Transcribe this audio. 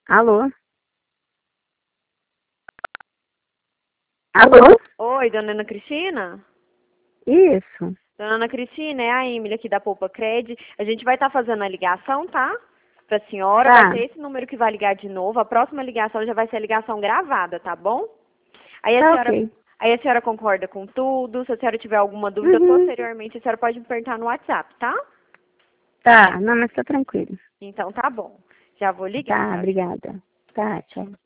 Alô? Alô? Oi, dona Ana Cristina? Isso. Dona Ana Cristina, é a Emily aqui da Poupa Cred. A gente vai estar fazendo a ligação, tá? Pra senhora, vai Tá. ser esse número que vai ligar de novo. A próxima ligação já vai ser a ligação gravada, tá bom? Aí a Tá senhora, ok. aí a senhora concorda com tudo. Se a senhora tiver alguma dúvida Uhum. posteriormente, a senhora pode me perguntar no WhatsApp, tá? Tá, não, mas tá tranquilo. Então tá bom. Já vou ligar, Tá, tchau, tchau. obrigada. Tá, tchau.